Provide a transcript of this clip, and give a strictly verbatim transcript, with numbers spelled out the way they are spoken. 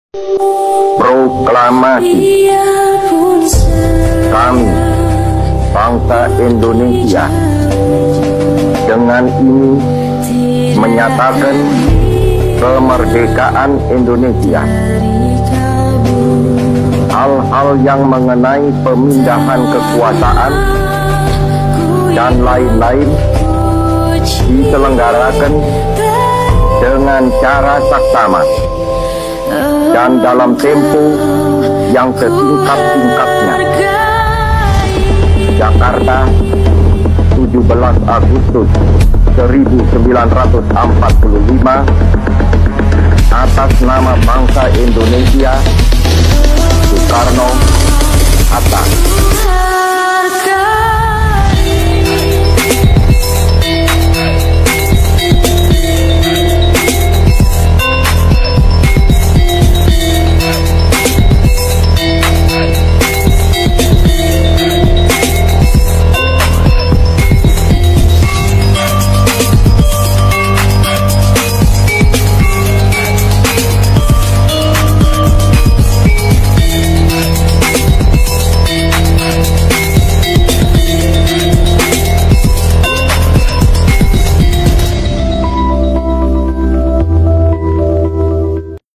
Proklamasi. Kami, bangsa Indonesia, dengan ini menyatakan kemerdekaan Indonesia. Hal-hal yang mengenai pemindahan kekuasaan dan lain-lain diselenggarakan dengan cara saksama dan dalam tempo yang sesingkat-singkatnya. Jakarta, tujuh belas Agustus seribu sembilan ratus empat puluh lima. Atas nama bangsa Indonesia, Soekarno, Hatta.